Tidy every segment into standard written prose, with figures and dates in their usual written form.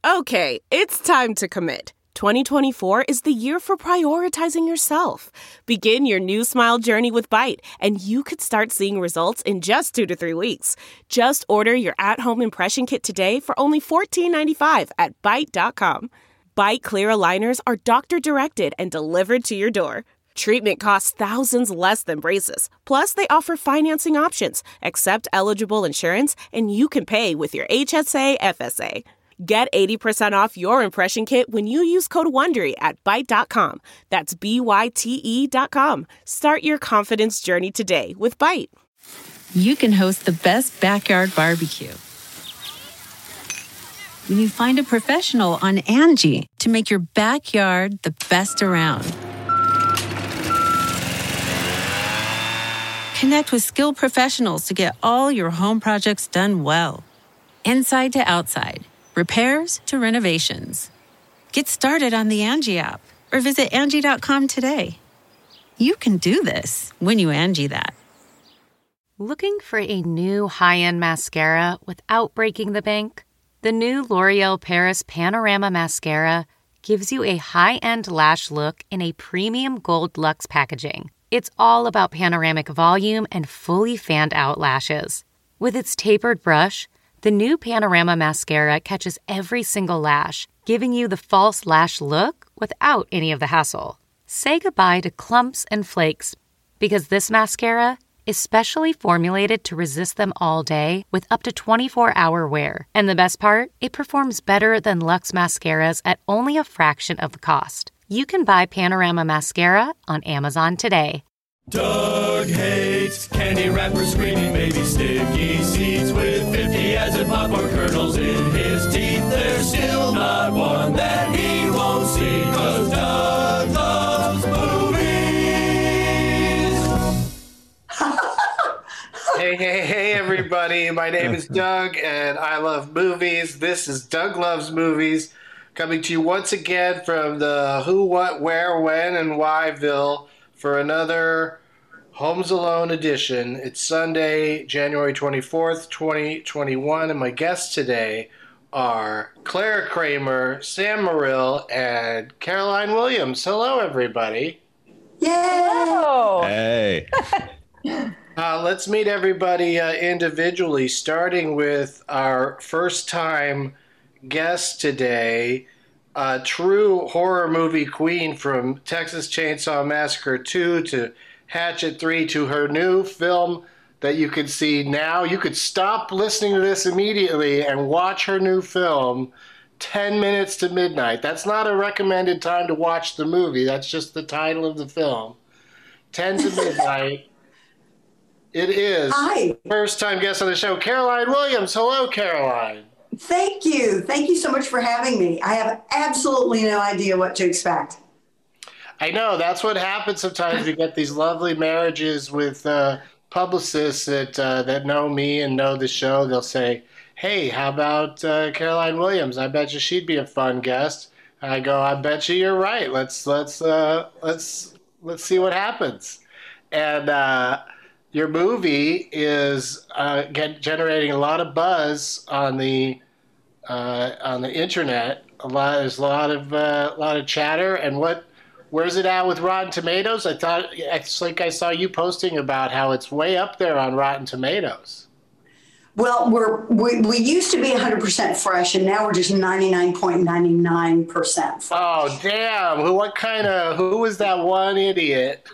Okay, it's time to commit. 2024 is the year for prioritizing yourself. Begin your new smile journey with Byte, and you could start seeing results in just 2 to 3 weeks. Just order your at-home impression kit today for only $14.95 at Byte.com. Byte Clear aligners are doctor-directed and delivered to your door. Treatment costs thousands less than braces. Plus, they offer financing options, accept eligible insurance, and you can pay with your HSA FSA. Get 80% off your impression kit when you use code WONDERY at Byte.com. That's BYTE.com. Start your confidence journey today with Byte. You can host the best backyard barbecue when you find a professional on Angie to make your backyard the best around. Connect with skilled professionals to get all your home projects done well. Inside to outside. Repairs to renovations. Get started on the Angie app or visit Angie.com today. You can do this when you Angie that. Looking for a new high-end mascara without breaking the bank? The new L'Oreal Paris Panorama Mascara gives you a high-end lash look in a premium gold luxe packaging. It's all about panoramic volume and fully fanned-out lashes. With its tapered brush, the new Panorama Mascara catches every single lash, giving you the false lash look without any of the hassle. Say goodbye to clumps and flakes, because this mascara is specially formulated to resist them all day with up to 24-hour wear. And the best part? It performs better than Luxe mascaras at only a fraction of the cost. You can buy Panorama Mascara on Amazon today. Doug hates candy wrappers, screaming baby sticky seeds with 50 acid popcorn kernels in his teeth. There's still not one that he won't see, 'cause Doug loves movies. Hey, everybody. My name is Doug, and I love movies. This is Doug Loves Movies, coming to you once again from the Who, What, Where, When, and Whyville for another Homes Alone edition. It's Sunday, January 24th, 2021, and my guests today are Clara Kramer, Sam Morrill, and Caroline Williams. Hello, everybody. Yay! Hello. Hey. Let's meet everybody individually, starting with our first-time guest today, true horror movie queen from Texas Chainsaw Massacre 2 to Hatchet 3 to her new film that you can see now. You could stop listening to this immediately and watch her new film, 10 Minutes to Midnight. That's not a recommended time to watch the movie. That's just the title of the film. 10 to Midnight. It is. Hi. First-time guest on the show, Caroline Williams. Hello, Caroline. Thank you. Thank you so much for having me. I have absolutely no idea what to expect. I know. That's what happens sometimes. We get these lovely marriages with publicists that know me and know the show. They'll say, hey, how about Caroline Williams? I bet you she'd be a fun guest. I go, I bet you you're right. Let's see what happens. And your movie is generating a lot of buzz on the internet. There's a lot of chatter. And where's it at with Rotten Tomatoes? It's like I saw you posting about how it's way up there on Rotten Tomatoes. Well, we used to be 100% fresh, and now we're just 99.99% fresh. Oh, damn. Who was that one idiot?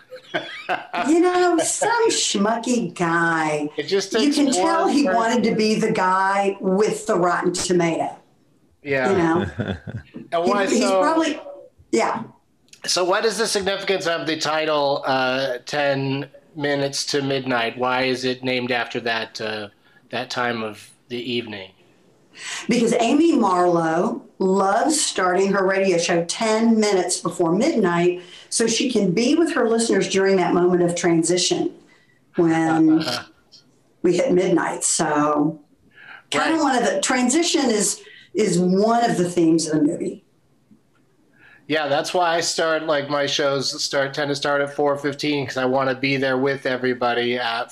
Some schmucky guy. It just you can tell he wanted to be the guy with the Rotten Tomato. Yeah. And why he's probably, yeah. So what is the significance of the title 10 Minutes to Midnight? Why is it named after that time of the evening? Because Amy Marlowe loves starting her radio show 10 minutes before midnight so she can be with her listeners during that moment of transition when we hit midnight. So kind of one of the transition is one of the themes of the movie. Yeah, that's why I start, like, my shows tend to start at 4:15 because I want to be there with everybody at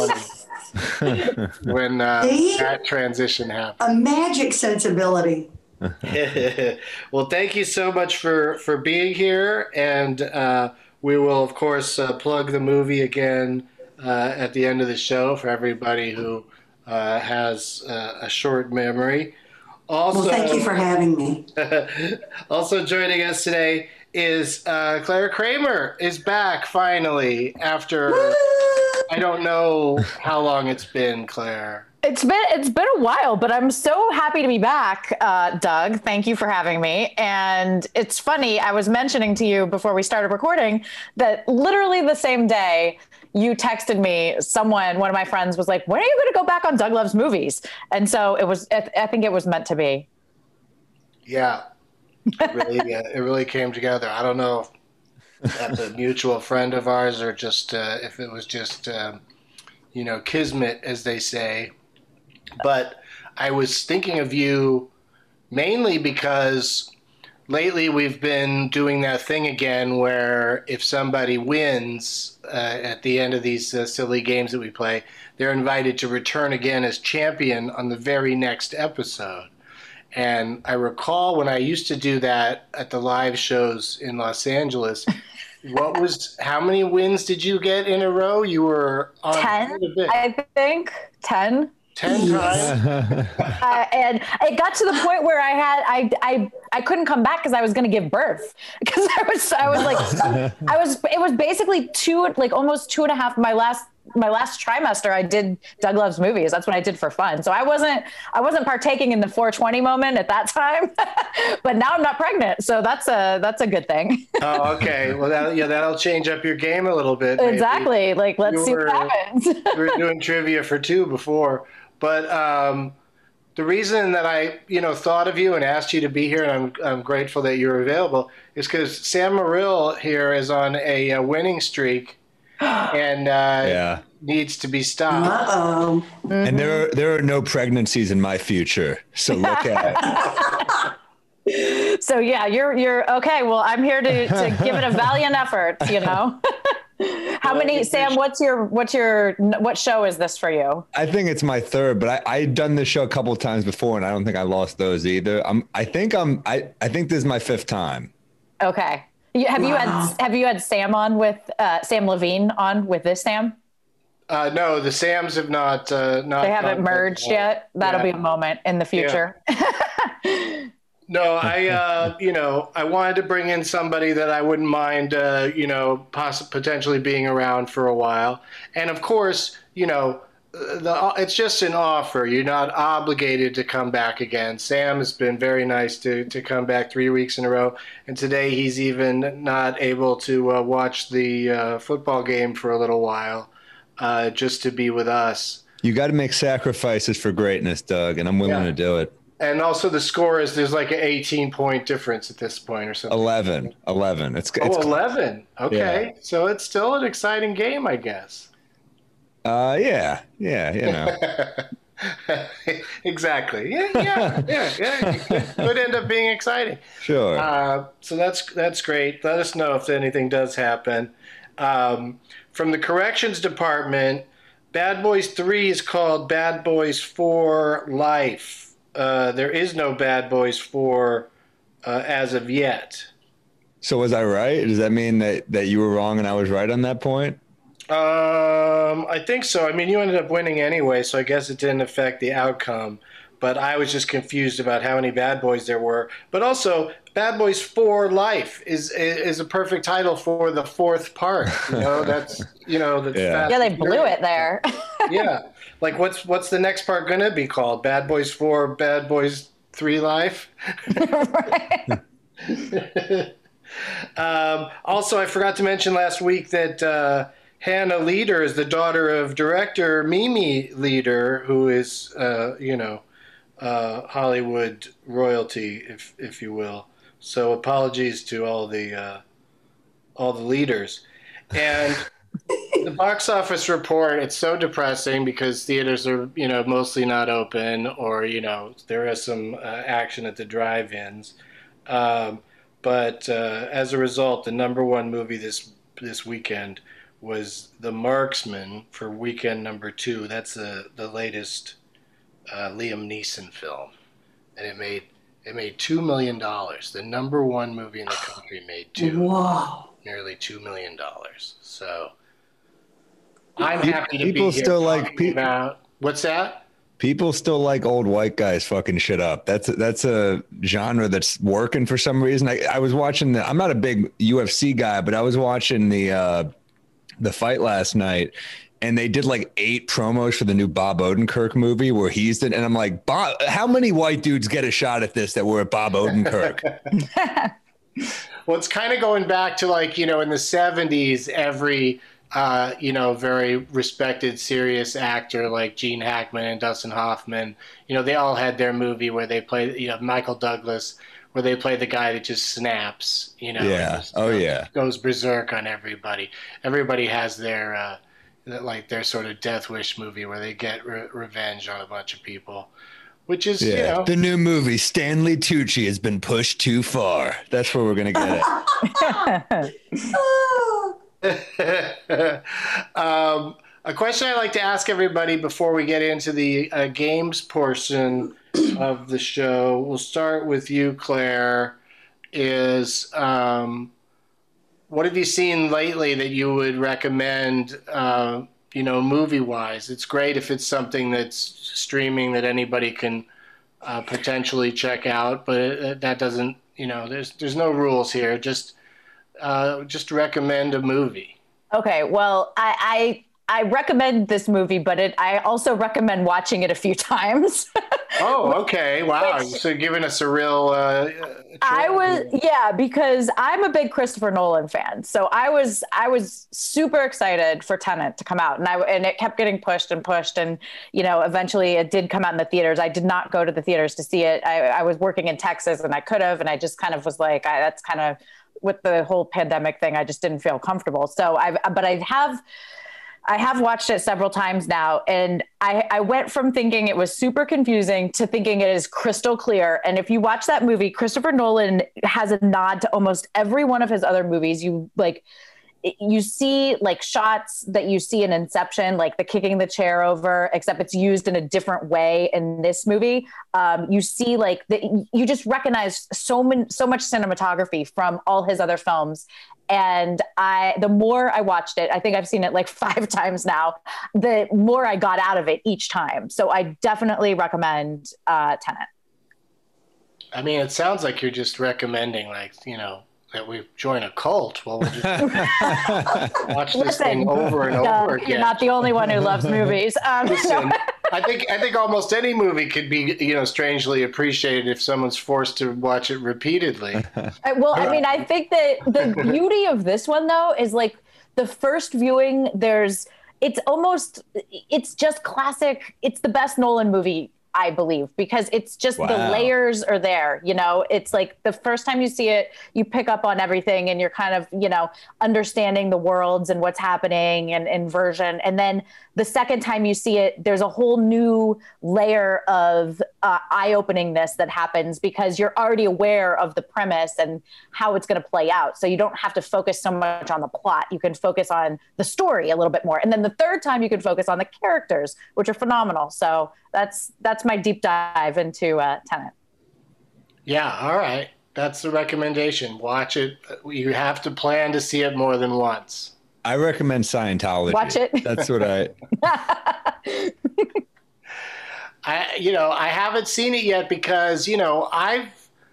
4:20 when that transition happens. A magic sensibility. Well, thank you so much for being here, and we will, of course, plug the movie again at the end of the show for everybody who has a short memory. Also, Well, thank you for having me. also joining us today is Claire Kramer is back finally after I don't know how long it's been, Claire. It's been a while, but I'm so happy to be back, Doug. Thank you for having me. And it's funny, I was mentioning to you before we started recording that literally the same day you texted me, one of my friends was like, when are you going to go back on Doug Loves Movies? And so I think it was meant to be. Yeah, it really came together. I don't know if that's a mutual friend of ours or just if it was just, kismet, as they say. But I was thinking of you mainly because lately we've been doing that thing again where if somebody wins at the end of these silly games that we play, they're invited to return again as champion on the very next episode. And I recall when I used to do that at the live shows in Los Angeles, how many wins did you get in a row? You were on 10, I think. 10. 10 times. And it got to the point where I couldn't come back because I was going to give birth because I was like, it was basically almost 2.5. My last trimester, I did Doug Loves Movies. That's what I did for fun. So I wasn't partaking in the 420 moment at that time, but now I'm not pregnant. So that's a good thing. Oh, okay. Well, that'll change up your game a little bit. Maybe. Exactly. Like, let's see what happens. We were doing trivia for 2 before. But the reason that I, thought of you and asked you to be here, and I'm grateful that you're available, is because Sam Morrill here is on a winning streak, and needs to be stopped. Uh-oh. Mm-hmm. And there are no pregnancies in my future, so look at it. So yeah, you're okay. Well, I'm here to give it a valiant effort. How many, Sam? What show is this for you? I think it's my third, but I'd done this show a couple of times before, and I don't think I lost those either. I think this is my 5th time. Okay. Have you had Sam on with Sam Levine on with this Sam? No, the Sams have not. They haven't merged yet. That'll be a moment in the future. Yeah. No, I wanted to bring in somebody that I wouldn't mind, potentially being around for a while. And of course, it's just an offer. You're not obligated to come back again. Sam has been very nice to come back 3 weeks in a row. And today he's even not able to watch the football game for a little while just to be with us. You got to make sacrifices for greatness, Doug, and I'm willing to do it. And also the score there's like an 18-point difference at this point or something. 11. It's 11. Okay. Yeah. So it's still an exciting game, I guess. Yeah, Exactly. Yeah. It could end up being exciting. Sure. So that's great. Let us know if anything does happen. From the corrections department, Bad Boys 3 is called Bad Boys 4 Life. There is no Bad Boys 4 as of yet. So was I right? Does that mean that you were wrong and I was right on that point? I think so. I mean, you ended up winning anyway, so I guess it didn't affect the outcome. But I was just confused about how many Bad Boys there were. But also, Bad Boys 4 Life is a perfect title for the 4th part. That's they blew it there. Yeah. Like, what's the next part going to be called? Bad Boys 4, Bad Boys 3 Life? Also, I forgot to mention last week that Hannah Leader is the daughter of director Mimi Leader, who is, Hollywood royalty, if you will. So apologies to all the leaders. And the box office report, it's so depressing because theaters are, mostly not open, or, there is some action at the drive-ins. But as a result, the number one movie this weekend was The Marksman for weekend number 2. That's the latest Liam Neeson film, and it It made $2 million. The number one movie in the country made nearly $2 million. So I'm happy to people be here still talking about what's that? People still like old white guys fucking shit up. That's a genre that's working for some reason. I was watching I'm not a big UFC guy, but I was watching the fight last night, and they did like 8 promos for the new Bob Odenkirk movie where he's and I'm like, Bob, how many white dudes get a shot at this that were at Bob Odenkirk? Well, it's kind of going back to like, in the 70s, every very respected, serious actor like Gene Hackman and Dustin Hoffman, they all had their movie where they play, Michael Douglas, where they play the guy that just snaps, goes berserk on everybody. Everybody has their sort of Death Wish movie where they get revenge on a bunch of people, which is, the new movie, Stanley Tucci has been pushed too far. That's where we're going to get it. A question I like to ask everybody before we get into the games portion of the show, we'll start with you, Claire, is what have you seen lately that you would recommend, movie-wise? It's great if it's something that's streaming that anybody can potentially check out, but that doesn't, there's no rules here. Just recommend a movie. Okay, well, I recommend this movie, but I also recommend watching it a few times. Oh, okay. Wow. So giving us a real because I'm a big Christopher Nolan fan. So I was super excited for Tenet to come out, and it kept getting pushed and eventually it did come out in the theaters. I did not go to the theaters to see it. I was working in Texas and I could have, and I just kind of was like, that's kind of with the whole pandemic thing, I just didn't feel comfortable. So I have watched it several times now, and I went from thinking it was super confusing to thinking it is crystal clear. And if you watch that movie, Christopher Nolan has a nod to almost every one of his other movies. You see like shots that you see in Inception, like the kicking the chair over, except it's used in a different way in this movie. You see you just recognize so much cinematography from all his other films. And the more I watched it, I think I've seen it like 5 times now, the more I got out of it each time. So I definitely recommend Tenet. I mean, it sounds like you're just recommending that we join a cult. Well, we'll just watch this thing over and over again. You're not the only one who loves movies. Listen, I think almost any movie could be, strangely appreciated if someone's forced to watch it repeatedly. Well, I mean, I think that the beauty of this one, though, is like the first viewing, it's just classic. It's the best Nolan movie, I believe, because it's just the layers are there, it's like the first time you see it, you pick up on everything and you're kind of, understanding the worlds and what's happening and inversion. And then the second time you see it, there's a whole new layer of eye-openingness that happens because you're already aware of the premise and how it's going to play out. So you don't have to focus so much on the plot. You can focus on the story a little bit more. And then the third time you can focus on the characters, which are phenomenal. So that's my deep dive into Tenet. Yeah, all right. That's the recommendation. Watch it. You have to plan to see it more than once. I recommend Scientology. Watch it. That's what I haven't seen it yet because, I've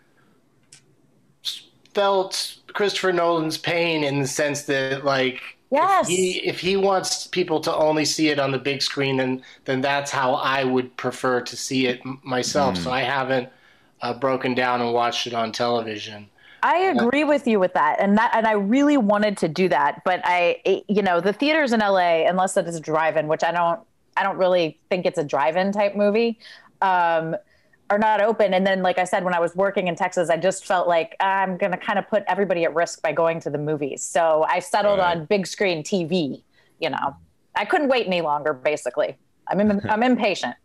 felt Christopher Nolan's pain in the sense that, yes, if he wants people to only see it on the big screen, then that's how I would prefer to see it myself. So I haven't broken down and watched it on television. I agree with you with that. And I really wanted to do that. But the theaters in LA, unless it is a drive-in, which I don't really think it's a drive-in type movie, are not open. And then, like I said, when I was working in Texas, I just felt like I'm going to kind of put everybody at risk by going to the movies. So I settled on big screen TV. I couldn't wait any longer, basically. I'm impatient.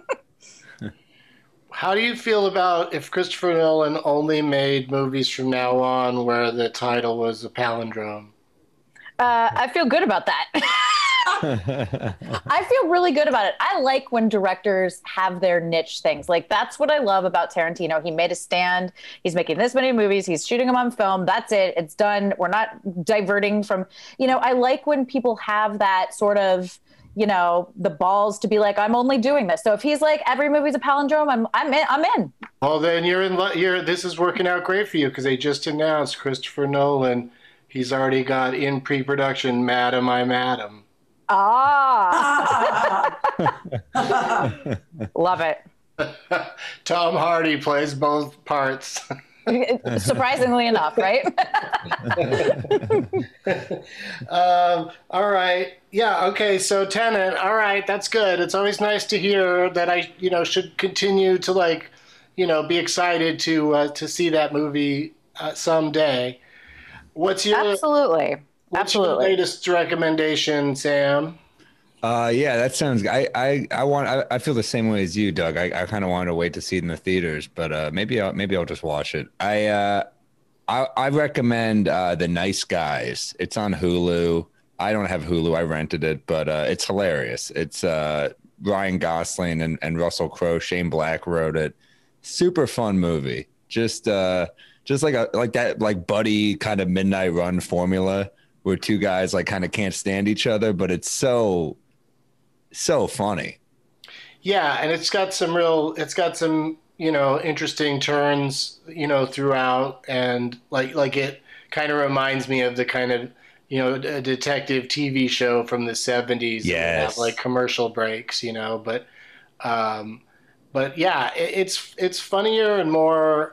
How do you feel about if Christopher Nolan only made movies from now on where the title was a palindrome? I feel good about that. I feel really good about it. I like when directors have their niche things. Like, that's what I love about Tarantino. He made a stand. He's making this many movies. He's shooting them on film. That's it. It's done. We're not diverting from, I like when people have that sort of, the balls to be like, I'm only doing this. So if he's like, every movie's a palindrome, I'm in. Well, then this is working out great for you, because they just announced Christopher Nolan. He's already got in pre-production Madam, I Madam. Ah. Love it. Tom Hardy plays both parts. Surprisingly enough, right? All right. Yeah. Okay. So Tenet. All right. That's good. It's always nice to hear that I, should continue to be excited to see that movie someday. What's your Your latest recommendation, Sam? Yeah, that sounds. I feel the same way as you, Doug. I kind of wanted to wait to see it in the theaters, but maybe I'll just watch it. I recommend The Nice Guys. It's on Hulu. I don't have Hulu. I rented it, but it's hilarious. It's Ryan Gosling and Russell Crowe. Shane Black wrote it. Super fun movie. Just like that buddy kind of Midnight Run formula where two guys kind of can't stand each other, but it's so funny. Yeah, and it's got some interesting turns, throughout, and like it kind of reminds me of the kind of, a detective TV show from the 70s. Yes. That have commercial breaks, but yeah, it's funnier and more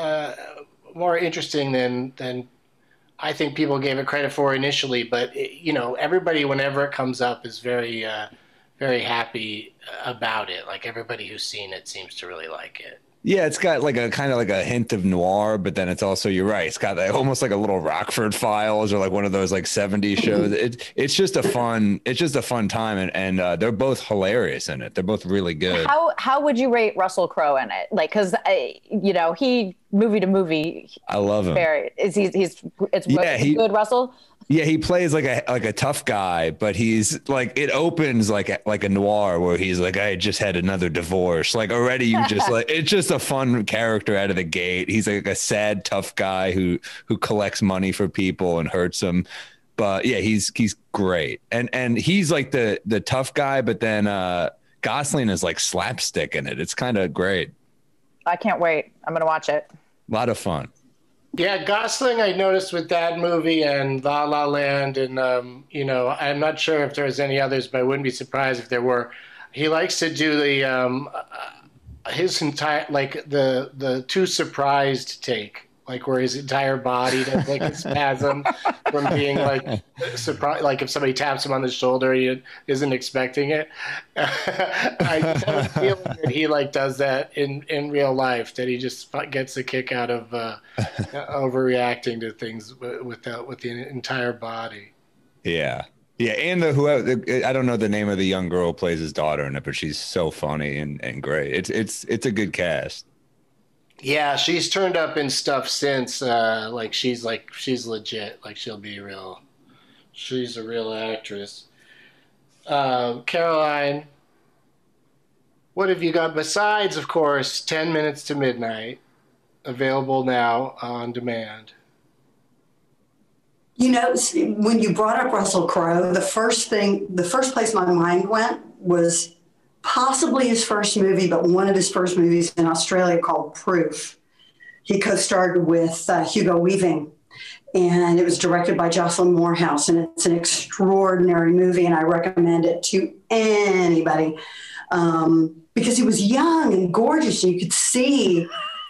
interesting than I think people gave it credit for initially. But everybody, whenever it comes up, is very very happy about it. Like, everybody who's seen it seems to really like it. Yeah, it's got a kind of a hint of noir, but then it's also, you're right, it's got almost like a little Rockford Files or one of those 70s shows. It's just a fun time, and they're both hilarious in it. They're both really good. How would you rate Russell Crowe in it? Because he movie to movie. I love him. He's good, Russell. Yeah, he plays like a tough guy, but he's it opens like a noir where he's like, I just had another divorce. Already you just it's just a fun character out of the gate. He's like a sad, tough guy who collects money for people and hurts them. But yeah, he's great. And he's the tough guy, but then Gosling is slapstick in it. It's kind of great. I can't wait. I'm going to watch it. A lot of fun. Yeah, Gosling, I noticed with that movie and La La Land, and I'm not sure if there's any others, but I wouldn't be surprised if there were. He likes to do the his entire the too surprised take, where his entire body does a spasm from being surprised. If somebody taps him on the shoulder, he isn't expecting it. I just have a feeling that he does that in real life. That he just gets a kick out of overreacting to things with the entire body. Yeah. Yeah, and I don't know the name of the young girl who plays his daughter in it, but she's so funny and great. It's a good cast. Yeah, she's turned up in stuff since. She's legit. She'll be real. She's a real actress. Caroline, what have you got besides, of course, 10 Minutes to Midnight, available now on demand? When you brought up Russell Crowe, the first place my mind went was possibly his first movie, but one of his first movies in Australia called Proof. He co-starred with Hugo Weaving, and it was directed by Jocelyn Moorhouse, and it's an extraordinary movie, and I recommend it to anybody because he was young and gorgeous, and you could see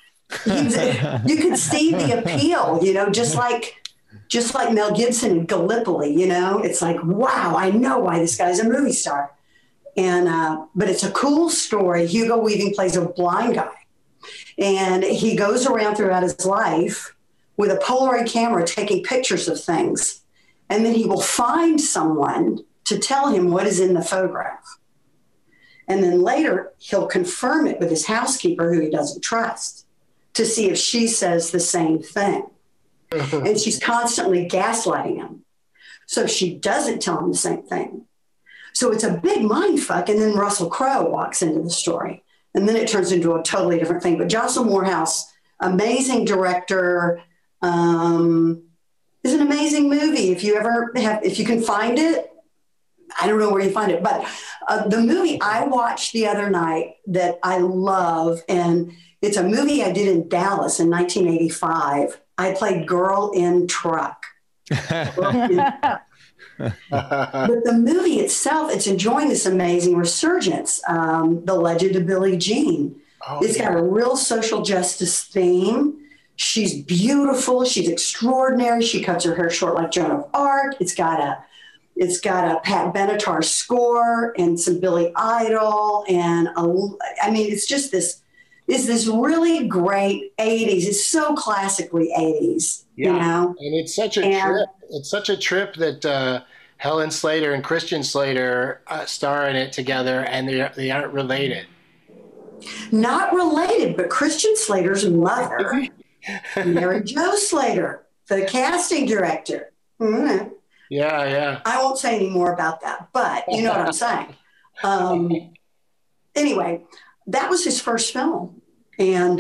the appeal, just like Mel Gibson in Gallipoli, it's wow, I know why this guy's a movie star. And but it's a cool story. Hugo Weaving plays a blind guy, and he goes around throughout his life with a Polaroid camera taking pictures of things, and then he will find someone to tell him what is in the photograph. And then later he'll confirm it with his housekeeper, who he doesn't trust, to see if she says the same thing. And she's constantly gaslighting him. So she doesn't tell him the same thing. So it's a big mind fuck. And then Russell Crowe walks into the story. And then it turns into a totally different thing. But Jocelyn Moorhouse, amazing director, is an amazing movie. If you can find it, I don't know where you find it, but the movie I watched the other night that I love, and it's a movie I did in Dallas in 1985. I played Girl in Truck. But the movie itself, it's enjoying this amazing resurgence. The Legend of Billie Jean. It's got a real social justice theme. She's beautiful. She's extraordinary. She cuts her hair short like Joan of Arc. It's got a Pat Benatar score and some Billy Idol. And it's just this really great 80s. It's so classically 80s, you know? And it's such a trip. It's such a trip that Helen Slater and Christian Slater star in it together, and they aren't related. Not related, but Christian Slater's mother, Mary Jo Slater, the casting director. Mm-hmm. Yeah. I won't say any more about that, but you know what I'm saying. Anyway, that was his first film, and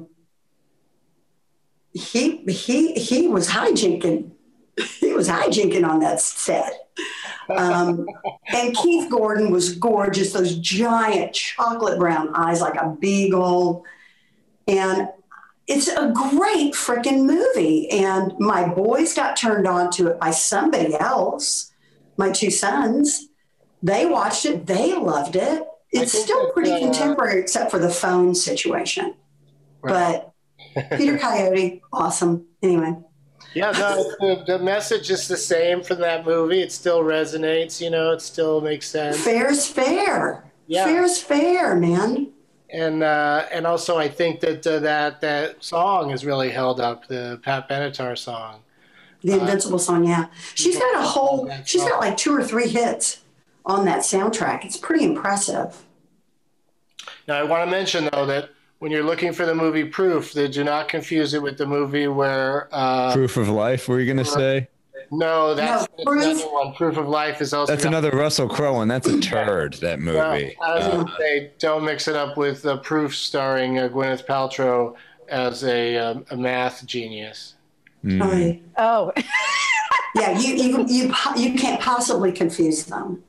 he was hijinking. He was hijinking on that set. And Keith Gordon was gorgeous, those giant chocolate brown eyes like a beagle. And it's a great freaking movie. And my boys got turned on to it by somebody else. My two sons, they watched it. They loved it. It's still pretty contemporary except for the phone situation. Right. But Peter Coyote, awesome. Anyway. Yeah, no, the message is the same from that movie. It still resonates, it still makes sense. Fair's fair. Yeah. Fair's fair, man. And also I think that song has really held up, the Pat Benatar song. The Invincible song, yeah. She's got like 2 or 3 hits on that soundtrack. It's pretty impressive. Now I want to mention though that when you're looking for the movie Proof, do not confuse it with the movie where... Proof of Life, were you going to say? No, that's another one. Proof of Life is also... That's another Russell Crowe, and that's a turd, that movie. I was going to say, don't mix it up with Proof starring Gwyneth Paltrow as a math genius. Mm. Oh. Yeah, you can't possibly confuse them.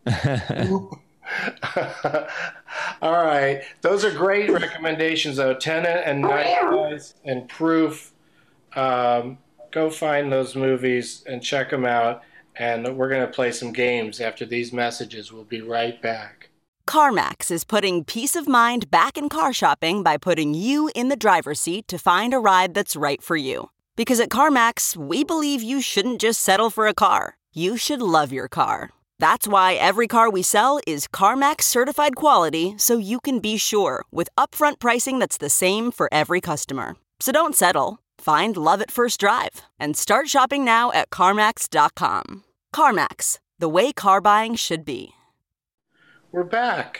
All right. Those are great recommendations, though. Tenet and Night Guys and Proof. Go find those movies and check them out. And we're going to play some games after these messages. We'll be right back. CarMax is putting peace of mind back in car shopping by putting you in the driver's seat to find a ride that's right for you. Because at CarMax, we believe you shouldn't just settle for a car. You should love your car. That's why every car we sell is CarMax certified quality, so you can be sure with upfront pricing that's the same for every customer. So don't settle. Find love at first drive and start shopping now at CarMax.com. CarMax, the way car buying should be. We're back.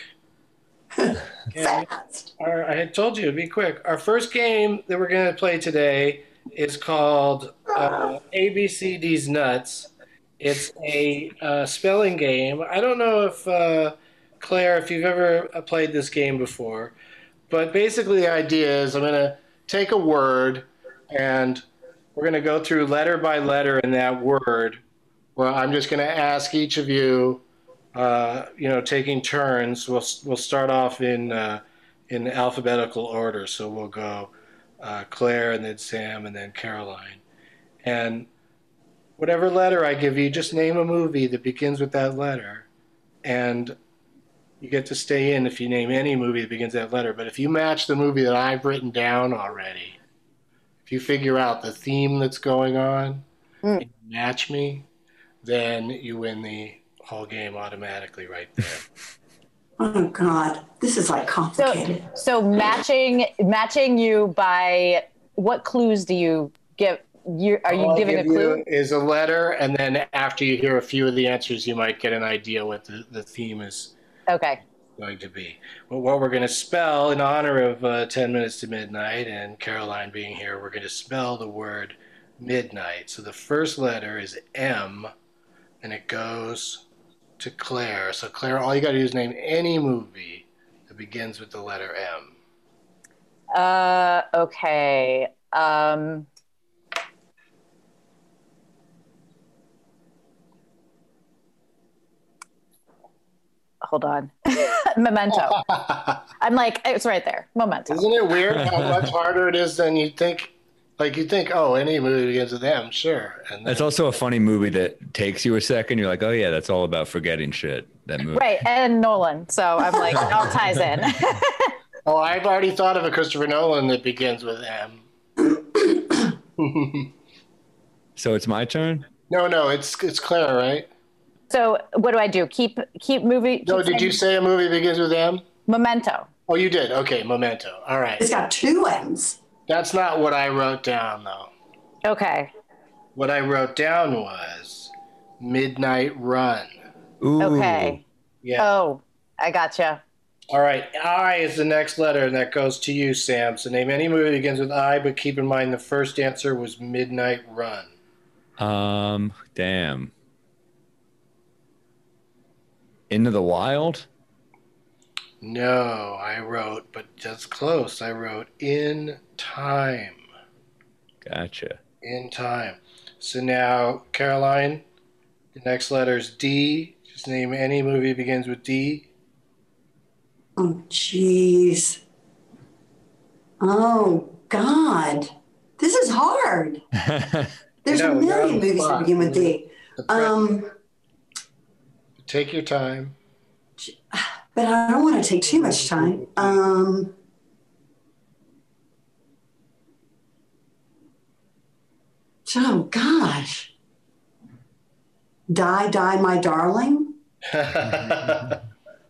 Fast. I had told you it'd be quick. Our first game that we're going to play today is called ABCD's Nuts. It's a spelling game. I don't know if, Claire, if you've ever played this game before, but basically the idea is I'm going to take a word and we're going to go through letter by letter in that word. Well, I'm just going to ask each of you, taking turns. We'll start off in alphabetical order. So we'll go Claire and then Sam and then Caroline. And whatever letter I give you, just name a movie that begins with that letter. And you get to stay in if you name any movie that begins with that letter. But if you match the movie that I've written down already, if you figure out the theme that's going on and you match me, then you win the whole game automatically right there. Oh, God. This is like complicated. So matching you by what clues do you give? Are you giving a clue? Is a letter, and then after you hear a few of the answers, you might get an idea what the theme is going to be. Well, what we're going to spell in honor of 10 Minutes to Midnight and Caroline being here, we're going to spell the word midnight. So the first letter is M, and it goes to Claire. So Claire, all you got to do is name any movie that begins with the letter M. Okay. Hold on. Memento. I'm like, it's right there. Memento. Isn't it weird how much harder it is than you think? Like you think, oh, any movie begins with M, sure. And then, It's also a funny movie that takes you a second. You're like, oh yeah, that's all about forgetting shit. That movie. Right. And Nolan. So I'm like, it all ties in. oh, I've already thought of a Christopher Nolan that begins with M. So it's my turn? No, it's Claire, right? So what do I do? Keep movie. No, did you say a movie begins with M? Memento. Oh, you did. Okay, Memento. All right. It's got 2 M's. That's not what I wrote down, though. Okay. What I wrote down was Midnight Run. Ooh. Okay. Yeah. Oh, I gotcha. All right. I is the next letter, and that goes to you, Sam. So name any movie that begins with I, but keep in mind the first answer was Midnight Run. Damn. Into the Wild? No, I wrote, but that's close. I wrote In Time. Gotcha. In Time. So now, Caroline, the next letter is D. Just name any movie that begins with D. Oh, jeez. Oh, God. This is hard. There's a million movies that begin with D. Take your time. But I don't want to take too much time. Oh, gosh. Die, my darling. I'm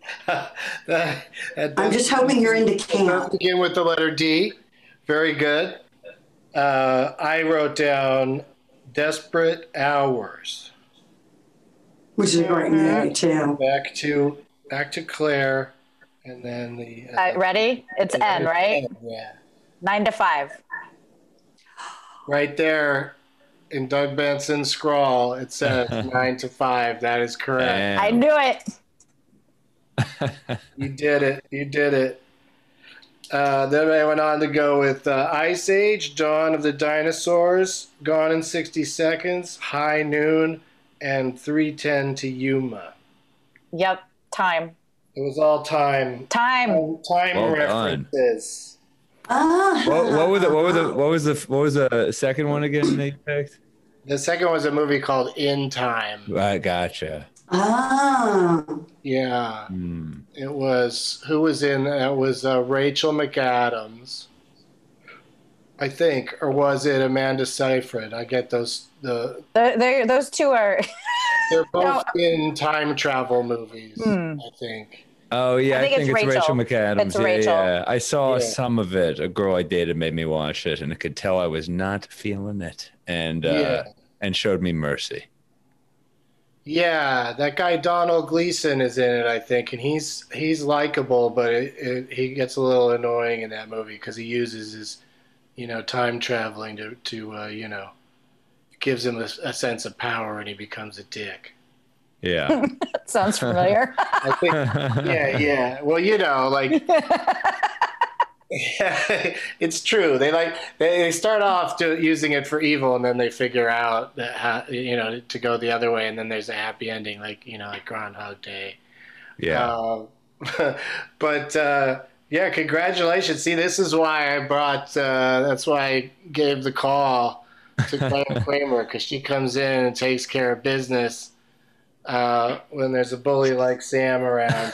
just hoping you're into camp. Begin with the letter D. Very good. I wrote down Desperate Hours. Which is a great movie, too. Back to Claire, and then the... ready? It's N, right? N, yeah. 9 to 5. Right there in Doug Benson's scrawl, it says 9 to 5. That is correct. Damn. I knew it. You did it. Then I went on to go with Ice Age, Dawn of the Dinosaurs, Gone in 60 Seconds, High Noon, and 3:10 to Yuma. Yep. Time. It was all time. Time Well references. What was the second one again that you picked? The second was a movie called In Time. Right, gotcha. Yeah. It was, who was in, it was Rachel McAdams, I think, or was it Amanda Seyfried? I get those, those two are... They're both in time travel movies, I think. Oh, yeah, I think it's Rachel McAdams. It's Rachel. Yeah. I saw some of it. A girl I dated made me watch it, and I could tell I was not feeling it, and showed me mercy. Yeah, that guy Donald Gleason is in it, I think, and he's likable, but he gets a little annoying in that movie because he uses his, time traveling to gives him a sense of power, and he becomes a dick. Yeah. Sounds familiar. I think, yeah. Well, it's true. They start off using it for evil, and then they figure out that how, to go the other way, and then there's a happy ending, like Groundhog Day. Yeah. Yeah, congratulations. See, this is why I brought. That's why I gave the call to Claire Kramer, because she comes in and takes care of business when there's a bully like Sam around.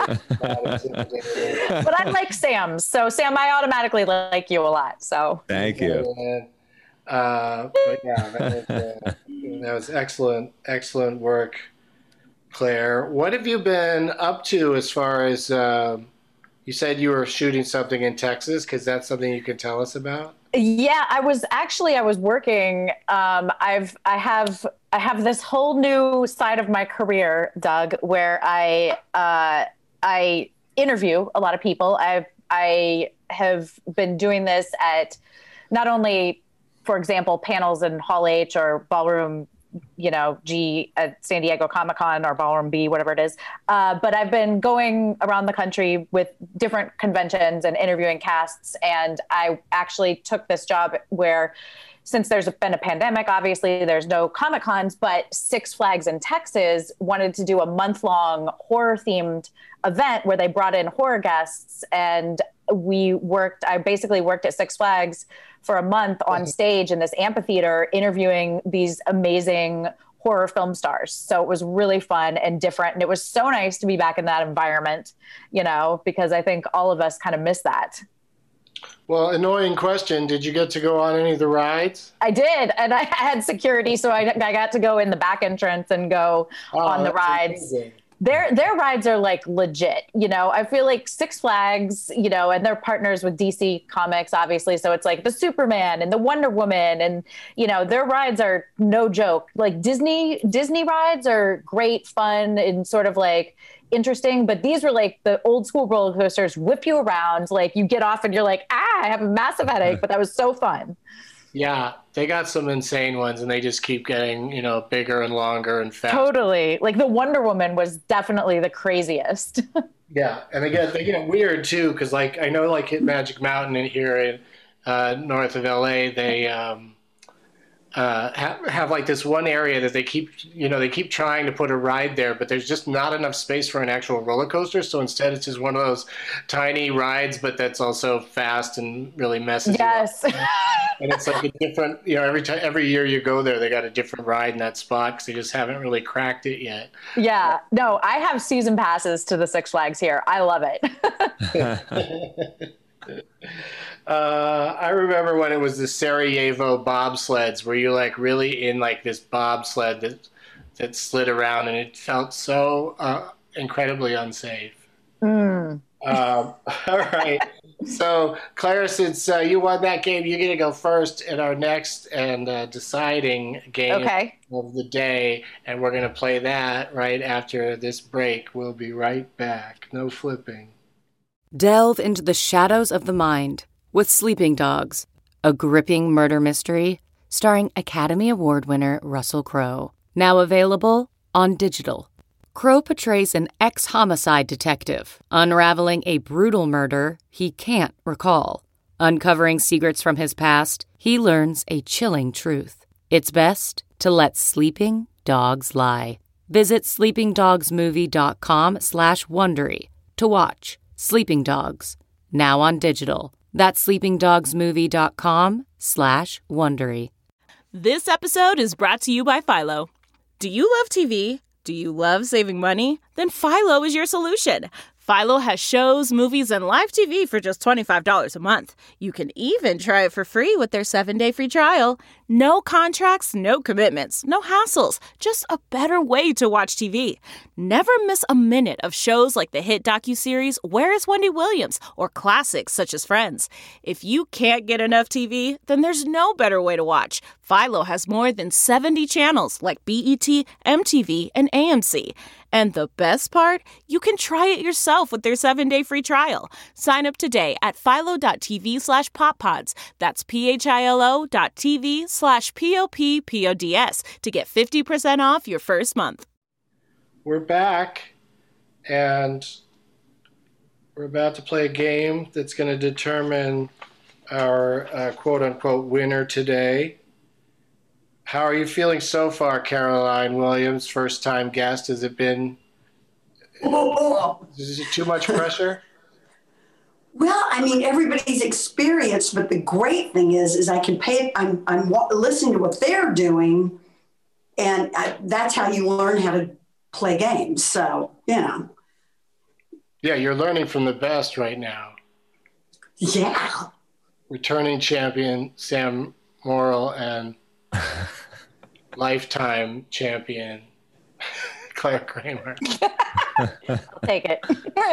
But I like Sam, so Sam, I automatically like you a lot. So thank you. But yeah, that was excellent work, Claire. What have you been up to as far as? You said you were shooting something in Texas. That's something you can tell us about? Yeah, I was working. I have this whole new side of my career, Doug, where I interview a lot of people. I have been doing this at not only, for example, panels in Hall H or Ballroom G at San Diego Comic-Con or Ballroom B, whatever it is. But I've been going around the country with different conventions and interviewing casts. And I actually took this job where, since there's been a pandemic, obviously there's no Comic-Cons, but Six Flags in Texas wanted to do a month-long horror-themed event where they brought in horror guests. And I basically worked at Six Flags for a month on stage in this amphitheater interviewing these amazing horror film stars. So it was really fun and different. And it was so nice to be back in that environment, because I think all of us kind of miss that. Well, annoying question. Did you get to go on any of the rides? I did. And I had security, so I got to go in the back entrance and go on the rides. Amazing. Their rides are like legit, I feel like Six Flags, and they're partners with DC Comics, obviously. So it's like the Superman and the Wonder Woman and, their rides are no joke. Like Disney rides are great, fun, and sort of like interesting. But these were like the old school roller coasters, whip you around. Like you get off and you're like, I have a massive headache, but that was so fun. Yeah, they got some insane ones, and they just keep getting, bigger and longer and faster. Totally. Like the Wonder Woman was definitely the craziest. Yeah, and they get weird too, because like I know like at Magic Mountain in here in north of LA, they have like this one area that they keep trying to put a ride there, but there's just not enough space for an actual roller coaster. So instead, it's just one of those tiny rides, but that's also fast and really messes you up. And it's like a different, every year you go there, they got a different ride in that spot because they just haven't really cracked it yet. Yeah, no, I have season passes to the Six Flags here. I love it. I remember when it was the Sarajevo bobsleds where you're like really in like this bobsled that slid around, and it felt so incredibly unsafe. All right. So, Claire, since you won that game, you're going to go first in our next and deciding game of the day, and we're going to play that right after this break. We'll be right back. No flipping. Delve into the shadows of the mind with Sleeping Dogs, a gripping murder mystery starring Academy Award winner Russell Crowe. Now available on digital. Crowe portrays an ex-homicide detective unraveling a brutal murder he can't recall. Uncovering secrets from his past, he learns a chilling truth. It's best to let sleeping dogs lie. Visit sleepingdogsmovie.com/Wondery to watch Sleeping Dogs, now on digital. That's sleepingdogsmovie.com/Wondery. This episode is brought to you by Philo. Do you love TV? Do you love saving money? Then Philo is your solution. Philo has shows, movies, and live TV for just $25 a month. You can even try it for free with their 7-day free trial. No contracts, no commitments, no hassles. Just a better way to watch TV. Never miss a minute of shows like the hit docuseries Where is Wendy Williams? Or classics such as Friends. If you can't get enough TV, then there's no better way to watch. Philo has more than 70 channels like BET, MTV, and AMC. And the best part? You can try it yourself with their 7-day free trial. Sign up today at philo.tv/poppods. That's philo.tv/POPPODS to get 50% off your first month. We're back, and we're about to play a game that's going to determine our quote-unquote winner today. How are you feeling so far, Caroline Williams, first-time guest? Has it been... Is it too much pressure? Well, I mean, everybody's experienced, but the great thing is I can pay. I'm listening to what they're doing, and that's how you learn how to play games. So, Yeah, you're learning from the best right now. Yeah. Returning champion Sam Morrill and lifetime champion Claire Kramer. I'll take it.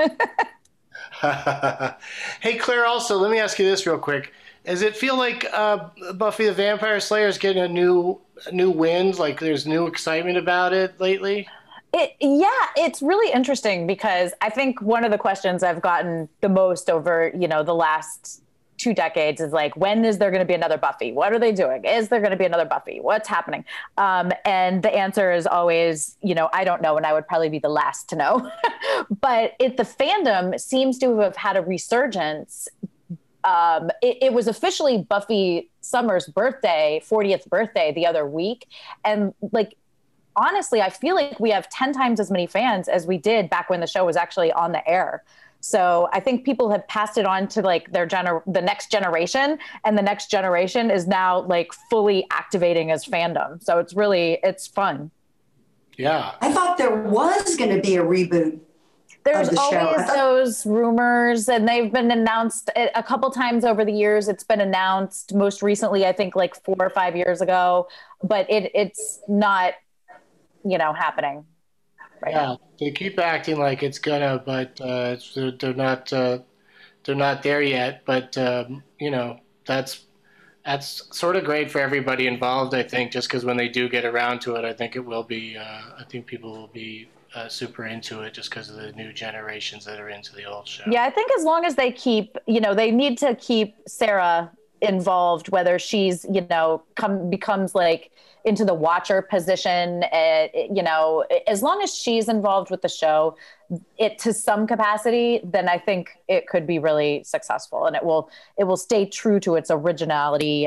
Hey, Claire, also, let me ask you this real quick. Does it feel like Buffy the Vampire Slayer is getting a new wind? Like there's new excitement about it lately? It's really interesting because I think one of the questions I've gotten the most over, the last 2 decades is like, when is there going to be another Buffy? What are they doing? Is there going to be another Buffy? What's happening? And the answer is always, I don't know. And I would probably be the last to know. But the fandom seems to have had a resurgence. It was officially Buffy Summers' 40th birthday the other week. And like, honestly, I feel like we have 10 times as many fans as we did back when the show was actually on the air. So I think people have passed it on to like the next generation, and the next generation is now like fully activating as fandom. So it's fun. Yeah. I thought there was going to be a reboot. There's always those rumors, and they've been announced a couple times over the years. It's been announced most recently, I think like 4 or 5 years ago, but it's not, happening right now. They keep acting like it's gonna, but they're not there yet. But that's sort of great for everybody involved, I think, just because when they do get around to it, I think it will be. I think people will be super into it just because of the new generations that are into the old show. Yeah, I think as long as they keep, they need to keep Sarah involved, whether she's, becomes like into the watcher position, as long as she's involved with the show, to some capacity, then I think it could be really successful, and it will stay true to its originality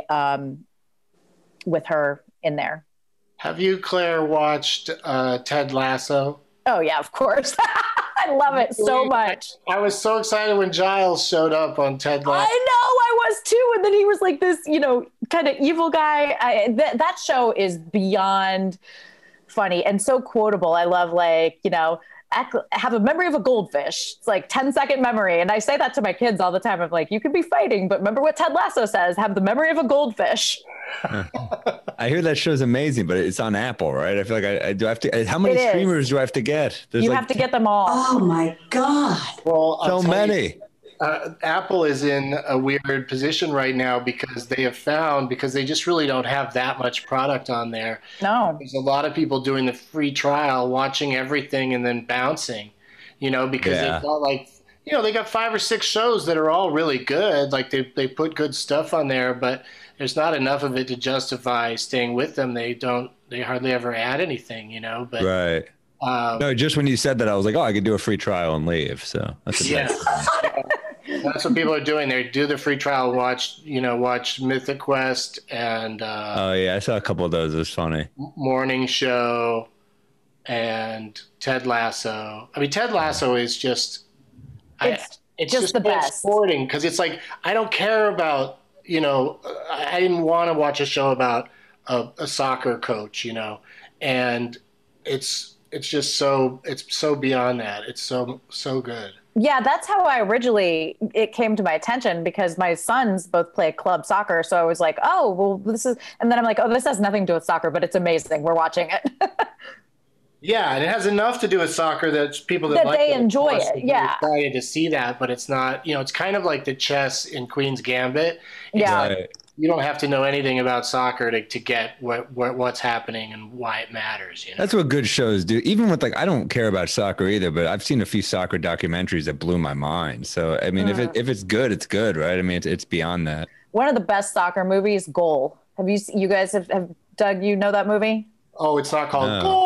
with her in there. Have you, Claire, watched Ted Lasso? Oh yeah, of course. I love it so much. I was so excited when Giles showed up on Ted Lasso. I know, I was too. And then he was like this, kind of evil guy. That show is beyond funny and so quotable. I love have a memory of a goldfish. It's like 10-second memory. And I say that to my kids all the time. I'm like, you could be fighting, but remember what Ted Lasso says, have the memory of a goldfish. I hear that show's amazing, but it's on Apple, right? I feel like I do have to. How many streamers do I have to get? You have to get them all. Oh my God. Well, so many. Apple is in a weird position right now because they just really don't have that much product on there. No. There's a lot of people doing the free trial, watching everything and then bouncing, because they've got they got 5 or 6 shows that are all really good. Like they put good stuff on there, but there's not enough of it to justify staying with them. They hardly ever add anything, but right. No, just when you said that, I was like, oh, I could do a free trial and leave. So that's that's what people are doing. They do the free trial, watch Mythic Quest and oh yeah, I saw a couple of those. It was funny. Morning Show and Ted Lasso. I mean, Ted Lasso is just it's just the best. Sporting, because it's like I don't care about I didn't want to watch a show about a soccer coach, and it's just it's so beyond that. It's so good. Yeah, that's how it came to my attention, because my sons both play club soccer. So I was like, oh, well, and then I'm like, oh, this has nothing to do with soccer, but it's amazing. We're watching it. Yeah, and it has enough to do with soccer that people that like they enjoy it. Yeah, excited to see that, but it's not. It's kind of like the chess in Queen's Gambit. You don't have to know anything about soccer to get what's happening and why it matters. That's what good shows do. Even with I don't care about soccer either, but I've seen a few soccer documentaries that blew my mind. So I mean, if it's good, it's good, right? I mean, it's beyond that. One of the best soccer movies, Goal. Have you guys have Doug? You know that movie? Oh, it's not called Goal.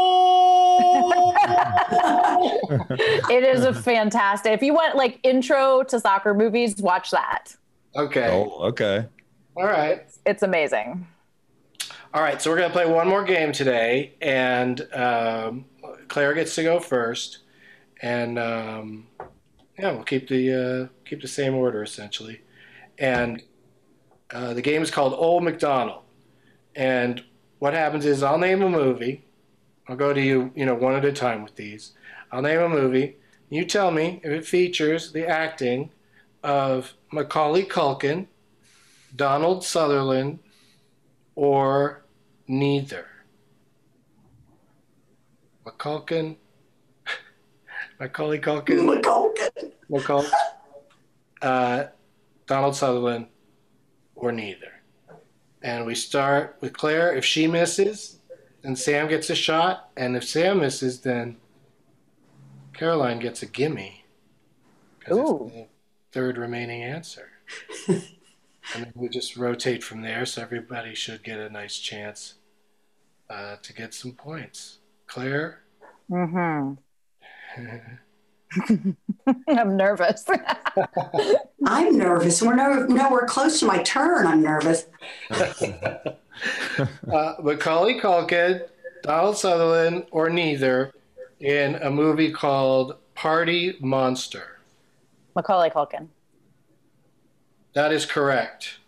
It is a fantastic. If you want intro to soccer movies, watch that. Okay. Oh, okay. All right. It's amazing. All right, so we're going to play one more game today, and Claire gets to go first, and we'll keep the same order essentially. And the game is called Old MacDonald, and what happens is I'll name a movie. I'll go to you, one at a time with these. I'll name a movie. You tell me if it features the acting of Macaulay Culkin, Donald Sutherland, or neither. Macaulay Culkin, Donald Sutherland, or neither. And we start with Claire. If she misses, then Sam gets a shot, and if Sam misses, then Caroline gets a gimme. Because it's the third remaining answer. And then we just rotate from there, so everybody should get a nice chance to get some points. Claire? Mm-hmm. I'm nervous. I'm nervous. We're nowhere close to my turn. I'm nervous. Macaulay Culkin, Donald Sutherland, or neither in a movie called Party Monster. Macaulay Culkin. That is correct.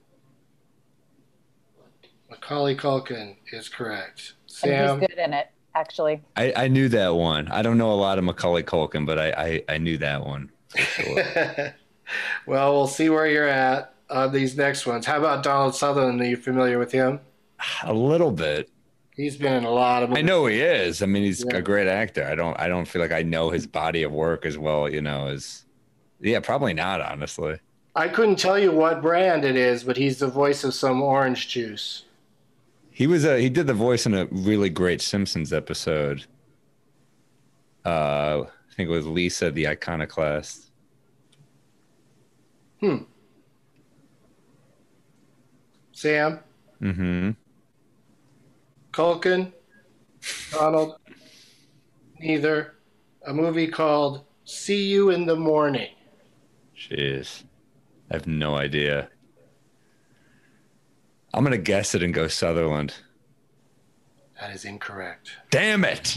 Macaulay Culkin is correct. Sam? And he's good in it, actually. I knew that one. I don't know a lot of Macaulay Culkin, but I knew that one for sure. Well, we'll see where you're at on these next ones. How about Donald Sutherland? Are you familiar with him? A little bit. He's been in a lot of movies. I know he is. I mean, he's a great actor. I don't feel like I know his body of work as well, as probably not, honestly. I couldn't tell you what brand it is, but he's the voice of some orange juice. He did the voice in a really great Simpsons episode. I think it was Lisa the Iconoclast. Sam? Mm-hmm. Culkin? Donald? Neither. A movie called See You in the Morning. Jeez. I have no idea. I'm going to guess it and go Sutherland. That is incorrect. Damn it.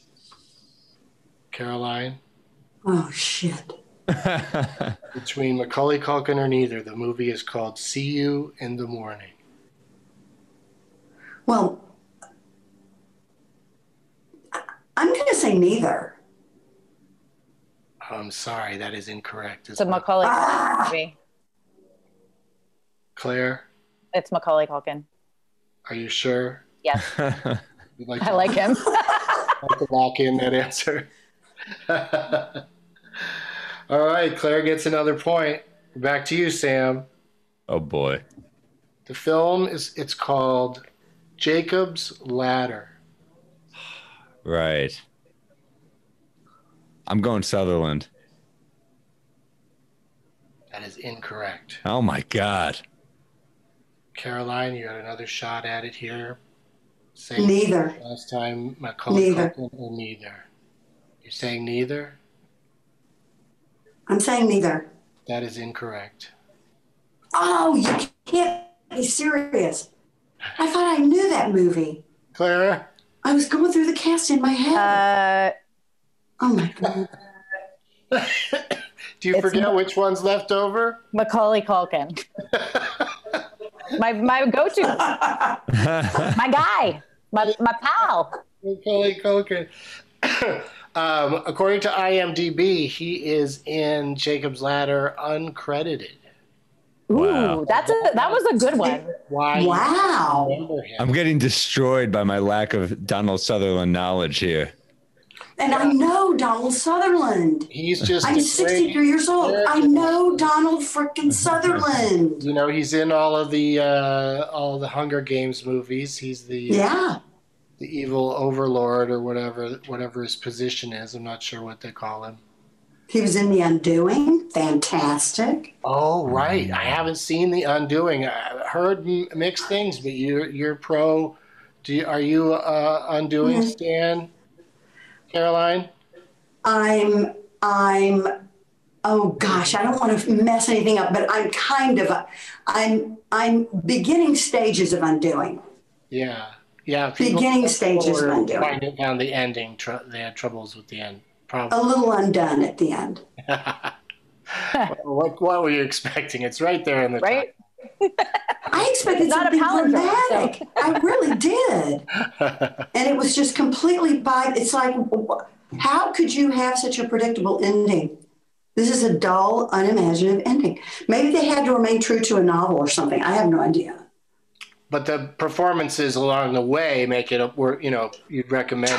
Caroline? Oh, shit. Between Macaulay Culkin or neither, the movie is called See You in the Morning. Well, I'm going to say neither. I'm sorry, that is incorrect. It's a Macaulay Culkin movie. Claire? It's Macaulay Culkin. Are you sure? Yes. I like him. I'll have to lock in that answer. All right, Claire gets another point. Back to you, Sam. Oh, boy. The film it's called Jacob's Ladder. Right. I'm going Sutherland. That is incorrect. Oh, my God. Caroline, you got another shot at it here. Neither. Last time, Macaulay Neither. Culkin or neither. You're saying neither? I'm saying neither. That is incorrect. Oh, you can't be serious. I thought I knew that movie. Clara? I was going through the cast in my head. Oh, my God. Do you forget which one's left over? Macaulay Culkin. my go-to. My guy. My pal. Macaulay Culkin. According to IMDb, he is in Jacob's Ladder uncredited. Ooh, Wow. that was a good one. Why? Wow. You remember him? I'm getting destroyed by my lack of Donald Sutherland knowledge here. And I know Donald Sutherland. He's just. I'm 63 years old. I know Donald frickin' Sutherland. You know, he's in all the Hunger Games movies. He's the evil overlord or whatever his position is. I'm not sure what they call him. He was in The Undoing. Fantastic. Oh, right. I haven't seen The Undoing. I heard mixed things, but you're pro. Are you Undoing stan, Caroline? I'm oh gosh, I don't want to mess anything up, but I'm beginning stages of Undoing. Yeah. Yeah. Beginning stages of Undoing. Finding down the ending. They had troubles with the end. Probably. A little undone at the end. What were you expecting? It's right there in the right. I expected something dramatic. I really did. And it was just completely it's like, how could you have such a predictable ending? This is a dull, unimaginative ending. Maybe they had to remain true to a novel or something. I have no idea. But the performances along the way make it, you'd recommend.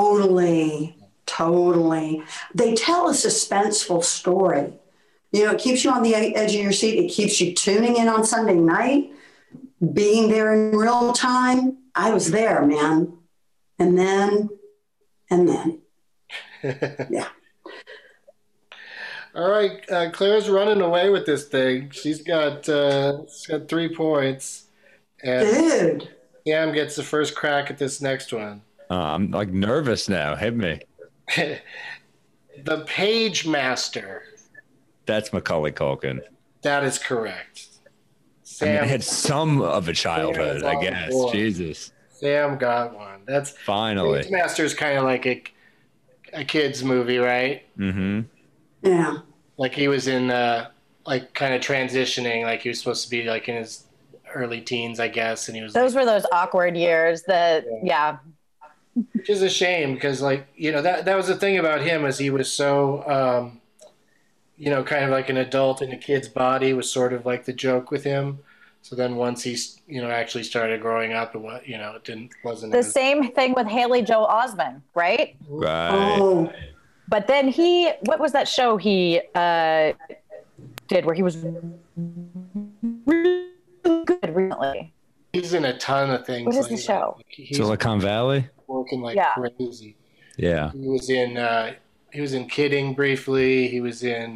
Totally. They tell a suspenseful story. It keeps you on the edge of your seat. It keeps you tuning in on Sunday night, being there in real time. I was there, man. And then. Yeah. All right, Claire's running away with this thing. She's got 3 points. And Dude. Sam gets the first crack at this next one. I'm like nervous now. Hit me. The Page Master. That's Macaulay Culkin. That is correct. I mean, Sam I had some of a childhood, I guess. Jesus. Sam got one. That's finally. Page Master is kind of like a kid's movie, right? Mm-hmm. Yeah. Like he was in like kind of transitioning, like he was supposed to be like in his early teens, I guess, and he was. Those were those awkward years. That yeah. Which is a shame because, like, you know, that was the thing about him, is he was so, you know, kind of like an adult in a kid's body was sort of like the joke with him. So then once he's, you know, actually started growing up, it wasn't the same thing with Haley Joel Osment, right? Right. Oh. But then what was that show he did where he was really good recently? He's in a ton of things. What is the show? Silicon Valley. Working like crazy. Yeah. He was in Kidding briefly. He was in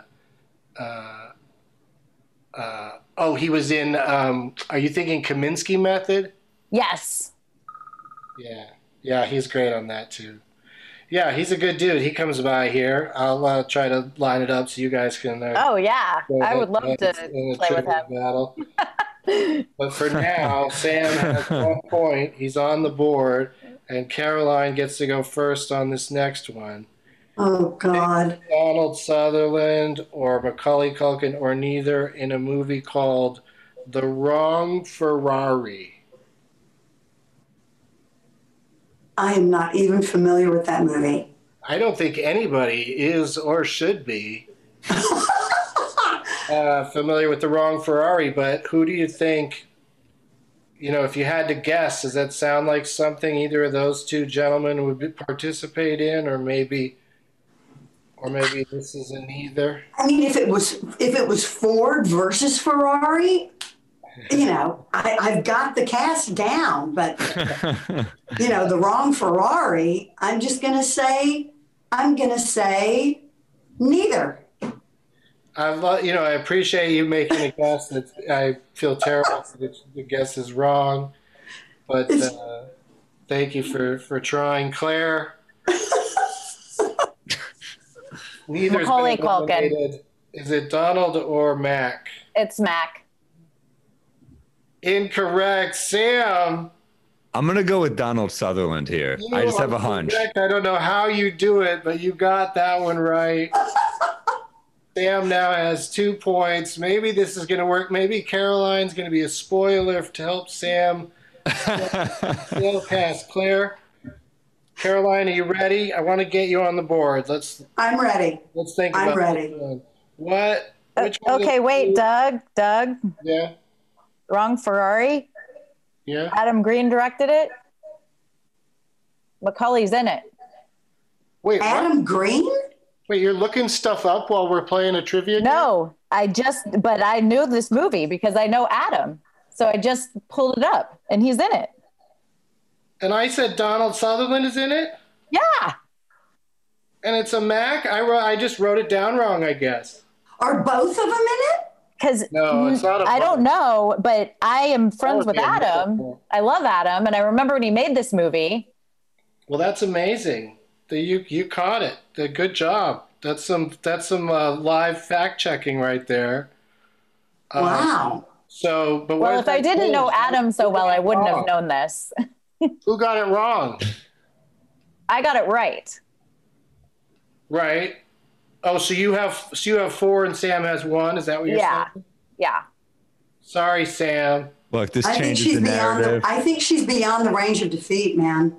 he was in are you thinking Kaminsky Method? Yes. Yeah, he's great on that too. Yeah, he's a good dude. He comes by here. I'll try to line it up so you guys can. Oh yeah, I would love to play with him. Battle. But for now, Sam has 1 point. He's on the board, and Caroline gets to go first on this next one. Oh God. Donald Sutherland or Macaulay Culkin or neither in a movie called The Wrong Ferrari. I am not even familiar with that movie. I don't think anybody is or should be familiar with The Wrong Ferrari, but who do you think, you know, if you had to guess, does that sound like something either of those two gentlemen would participate in, or maybe this is a neither? I mean, if it was Ford versus Ferrari, you know, I've got the cast down, but you know, The Wrong Ferrari, I'm gonna say neither. I appreciate you making a guess. That I feel terrible that the guess is wrong, but thank you for trying, Claire. Neither Macaulay Culkin. Is it Donald or Mac? It's Mac. Incorrect, Sam. I'm going to go with Donald Sutherland here. I just have a hunch. Correct. I don't know how you do it, but you got that one right. Sam now has 2 points. Maybe this is going to work. Maybe Caroline's going to be a spoiler to help Sam sail past Claire. Caroline, are you ready? I want to get you on the board. I'm ready. Let's think about I'm ready. What? Which one Okay, wait, Doug. Yeah. Wrong Ferrari. Yeah. Adam Green directed it. Macaulay's in it. Wait, Adam Green? Wait, you're looking stuff up while we're playing a trivia game? No, but I knew this movie because I know Adam. So I just pulled it up and he's in it. And I said Donald Sutherland is in it? Yeah. And it's a Mac? I just wrote it down wrong, I guess. Are both of them in it? Because no, it's not I don't know, but I am friends with Adam. I love Adam, and I remember when he made this movie. Well, that's amazing. You caught it. Good job. That's some live fact checking right there. Wow. Well, if I didn't know Adam so well, I wouldn't have known this. Who got it wrong? I got it right. Right. Oh, so you have 4 and Sam has 1. Is that what you're saying? Yeah. Sorry, Sam. Look, this changes the narrative. I think she's beyond the range of defeat, man.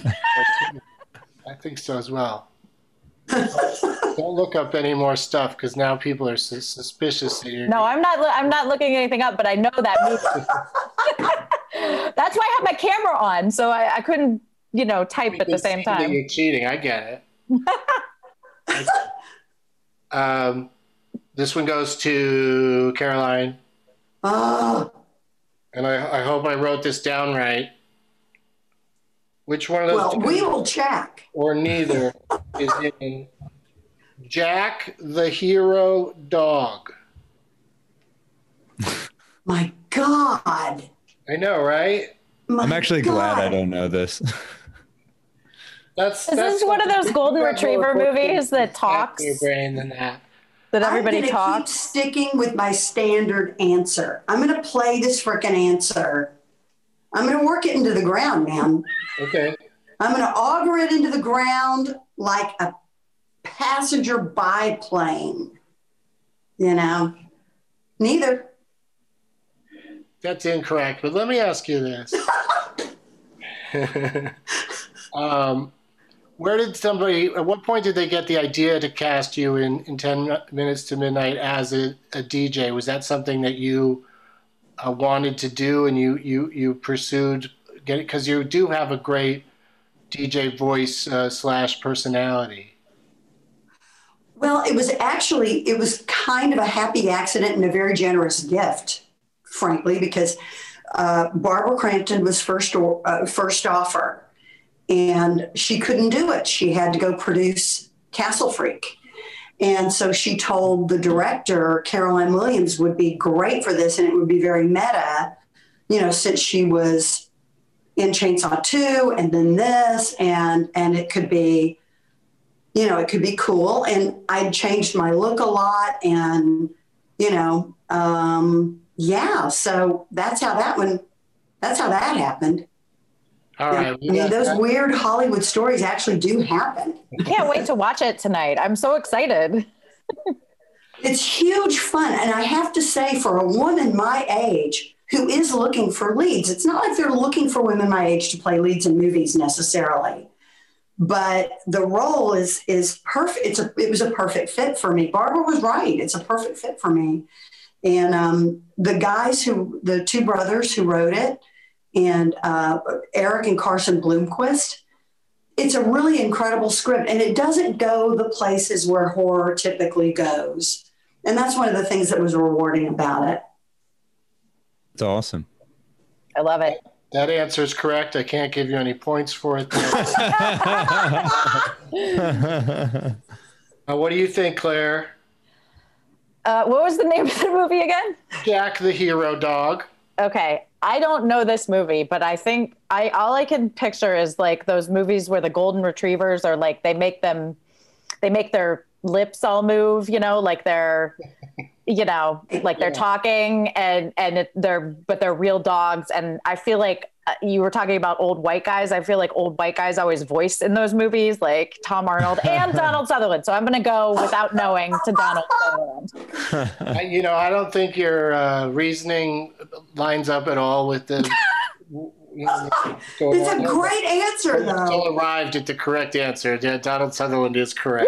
I think so as well. Don't look up any more stuff because now people are suspicious. No, I'm not looking anything up, but I know that movie. That's why I have my camera on, so I couldn't, type at the same time. You're cheating. I get it. This one goes to Caroline. Oh. And I hope I wrote this down right. Which one of those? Well, we will check. Or neither is in Jack the Hero Dog. My God. I know, right? I'm actually glad I don't know this. Is this one of those golden retriever movies that talks? Your brain than that. That everybody I'm gonna talks? keep sticking with my standard answer. I'm going to play this frickin' answer. I'm going to work it into the ground, man. Okay. I'm going to auger it into the ground like a passenger biplane. You know? Neither. That's incorrect, but let me ask you this. Where did at what point did they get the idea to cast you in 10 Minutes to Midnight as a DJ? Was that something that you wanted to do and you pursued? Because you do have a great DJ voice / personality. Well, it was kind of a happy accident and a very generous gift, frankly, because Barbara Crampton was first offer. And she couldn't do it. She had to go produce Castle Freak. And so she told the director, Caroline Williams, would be great for this and it would be very meta, since she was in Chainsaw 2 and then this, and it could be, it could be cool. And I'd changed my look a lot and, so that's how that happened. All right. Those weird Hollywood stories actually do happen. I can't wait to watch it tonight. I'm so excited. It's huge fun. And I have to say, for a woman my age who is looking for leads, it's not like they're looking for women my age to play leads in movies necessarily. But the role is perfect. It was a perfect fit for me. Barbara was right. It's a perfect fit for me. And the two brothers who wrote it, and Eric and Carson Bloomquist. It's a really incredible script, and it doesn't go the places where horror typically goes. And that's one of the things that was rewarding about it. It's awesome. I love it. That answer is correct. I can't give you any points for it. What do you think, Claire? What was the name of the movie again? Jack the Hero Dog. Okay. I don't know this movie, but I think all I can picture is like those movies where the golden retrievers are like, they make their lips all move, like they're, like they're talking and they're real dogs. And I feel like you were talking about old white guys. I feel like old white guys always voice in those movies, like Tom Arnold and Donald Sutherland. So I'm going to go without knowing to Donald Sutherland. I don't think your reasoning lines up at all with the. It's a great answer, though. Still arrived at the correct answer. Yeah, Donald Sutherland is correct.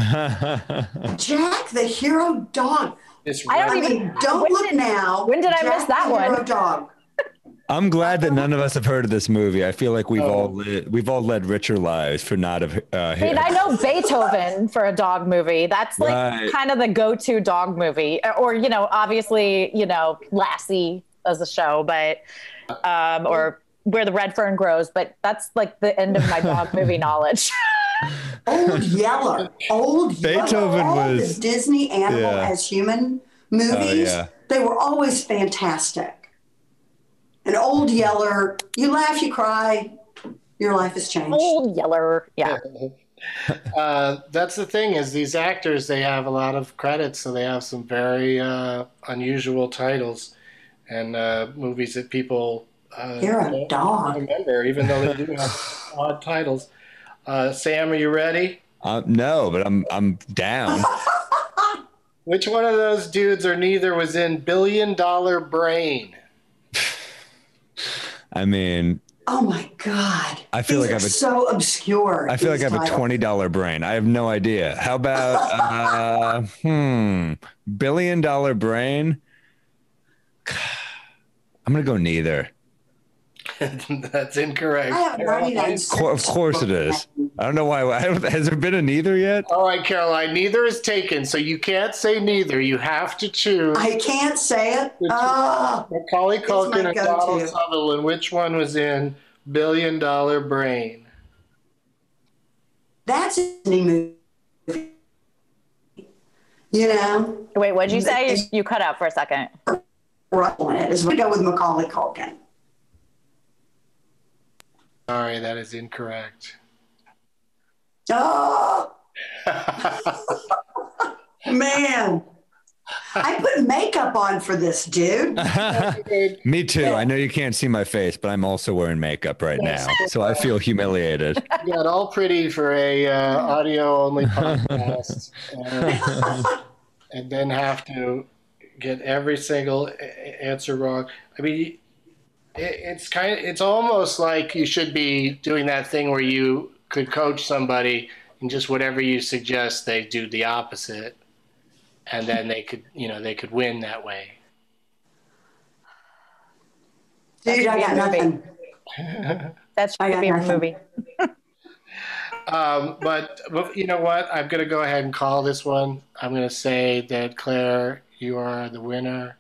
Jack the Hero Dog. Don't look now. When did I miss that one? Hero Dog. I'm glad that none of us have heard of this movie. I feel like we've all led richer lives for not have. I know Beethoven for a dog movie. That's like kind of the go-to dog movie, or obviously Lassie as a show, but or Where the Red Fern Grows. But that's like the end of my dog movie knowledge. Old Yeller. Beethoven all was the Disney animal as human movies. They were always fantastic. And Old Yeller, you laugh, you cry, your life has changed. Old Yeller, yeah. That's the thing is these actors, they have a lot of credits, so they have some very unusual titles and movies that people You're a dog. remember, even though they do have odd titles. Sam, are you ready? No, but I'm down. Which one of those dudes or neither was in $1 Billion Brain? I mean, oh my God! I feel like I have so obscure. I feel like I have a $20 brain. I have no idea. How about $1 billion brain? I'm gonna go neither. That's incorrect. I have 99 Of course it is. I don't know why. Has there been a neither yet? All right, Caroline, neither is taken, so you can't say neither. You have to choose. I can't say it. Macaulay Culkin and Donald Sutherland. Which one was in $1 Billion Brain? That's a Disney movie. You know? Wait, what'd you say? You cut out for a second. On it is we go with Macaulay Culkin. Sorry, that is incorrect. Oh, man. I put makeup on for this, dude. Me too. I know you can't see my face, but I'm also wearing makeup right now, so I feel humiliated. You got all pretty for a audio-only podcast, and then have to get every single answer wrong. I mean, it's almost like you should be doing that thing where you could coach somebody and just whatever you suggest, they do the opposite. And then they could win that way. Dude, I got nothing. That should be a movie. But you know what? I'm going to go ahead and call this one. I'm going to say that, Claire, you are the winner.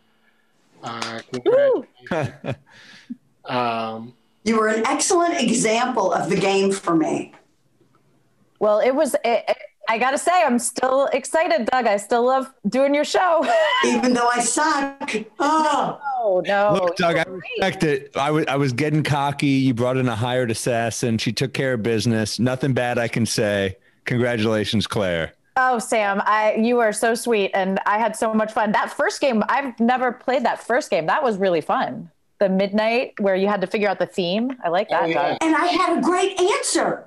Congratulations. You were an excellent example of the game for me. Well, I got to say, I'm still excited, Doug. I still love doing your show. Even though I suck. Oh, no. Look, Doug, I respect it. I was getting cocky. You brought in a hired assassin. She took care of business. Nothing bad I can say. Congratulations, Claire. Oh, Sam, you are so sweet. And I had so much fun. That first game, I've never played that first game. That was really fun. The midnight where you had to figure out the theme. I like that. Yeah. And I had a great answer.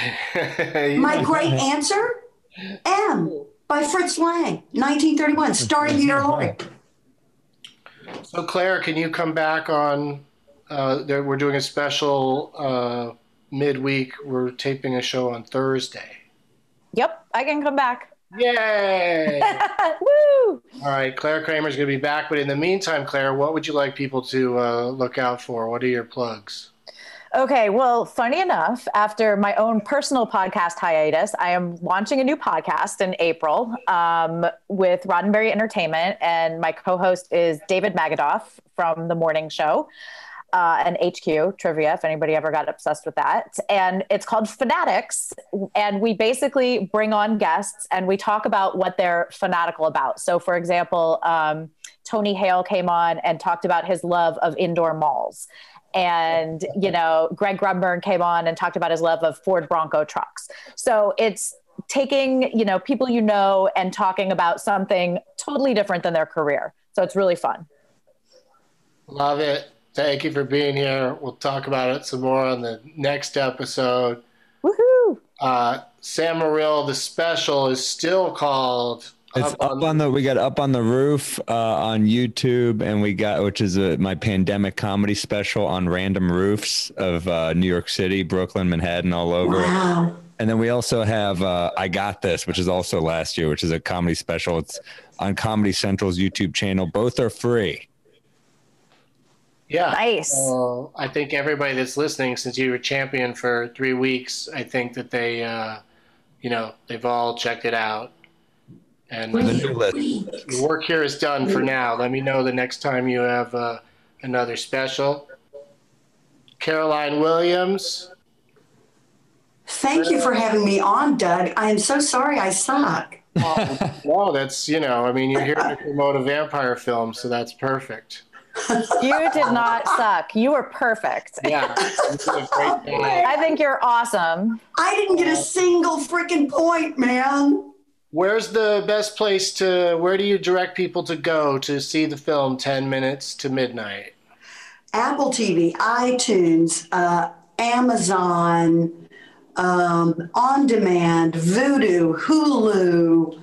My great answer, M by Fritz Lang, 1931, starring Peter Lorre. So, Claire, can you come back on? We're doing a special midweek. We're taping a show on Thursday. Yep, I can come back. Yay! Woo! All right, Claire Kramer's going to be back. But in the meantime, Claire, what would you like people to look out for? What are your plugs? Okay, well, funny enough, after my own personal podcast hiatus, I am launching a new podcast in April with Roddenberry Entertainment, and my co-host is David Magadoff from The Morning Show and HQ Trivia, if anybody ever got obsessed with that. And it's called Fanatics, and we basically bring on guests and we talk about what they're fanatical about. So, for example, Tony Hale came on and talked about his love of indoor malls. And, Greg Grunberg came on and talked about his love of Ford Bronco trucks. So it's taking, people and talking about something totally different than their career. So it's really fun. Love it. Thank you for being here. We'll talk about it some more on the next episode. Woohoo! Sam Morril, the special is still called... We got Up on the Roof on YouTube, and which is my pandemic comedy special on random roofs of New York City, Brooklyn, Manhattan, all over. Wow. And then we also have I Got This, which is also last year, which is a comedy special. It's on Comedy Central's YouTube channel. Both are free. Yeah. Nice. I think everybody that's listening, since you were champion for 3 weeks, I think that they, they've all checked it out. And the work here is done for now. Let me know the next time you have another special. Caroline Williams. Thank you for having me on, Doug. I am so sorry I suck. No, that's, you're here to promote a vampire film, so that's perfect. You did not suck. You were perfect. Yeah. You did a great job. I think you're awesome. I didn't get a single freaking point, man. Where's the best place where do you direct people to go to see the film 10 Minutes to Midnight? Apple TV, iTunes, Amazon, On Demand, Vudu, Hulu.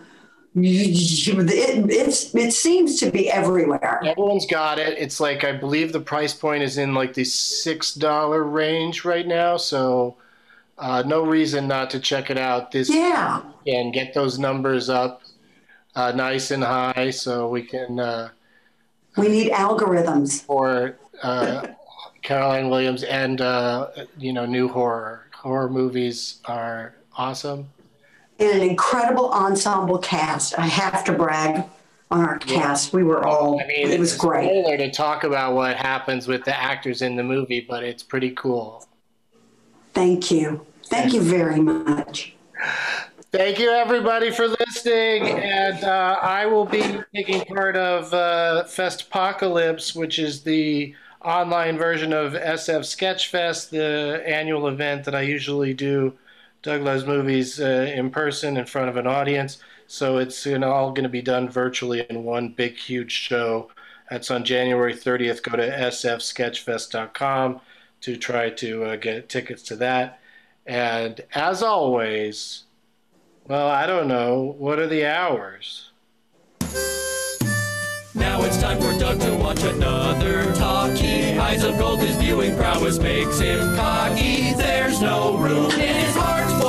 It seems to be everywhere. Everyone's got it. It's like, I believe the price point is in like the $6 range right now. So no reason not to check it out and get those numbers up nice and high so we can we need algorithms for Caroline Williams and new horror movies are awesome and an incredible ensemble cast. I have to brag on our cast. We were all it was great. It's spoiler to talk about what happens with the actors in the movie, but it's pretty cool. Thank you very much. Thank you, everybody, for listening. listening, and I will be taking part of Festpocalypse, which is the online version of SF Sketchfest, the annual event that I usually do Doug Loves Movies in person in front of an audience. So it's all going to be done virtually in one big, huge show. That's on January 30th. Go to sfsketchfest.com to try to get tickets to that. And as always, well, I don't know, what are the hours? Now it's time for Doug to watch another talkie. Eyes of gold, his viewing prowess makes him cocky. There's no room in his heart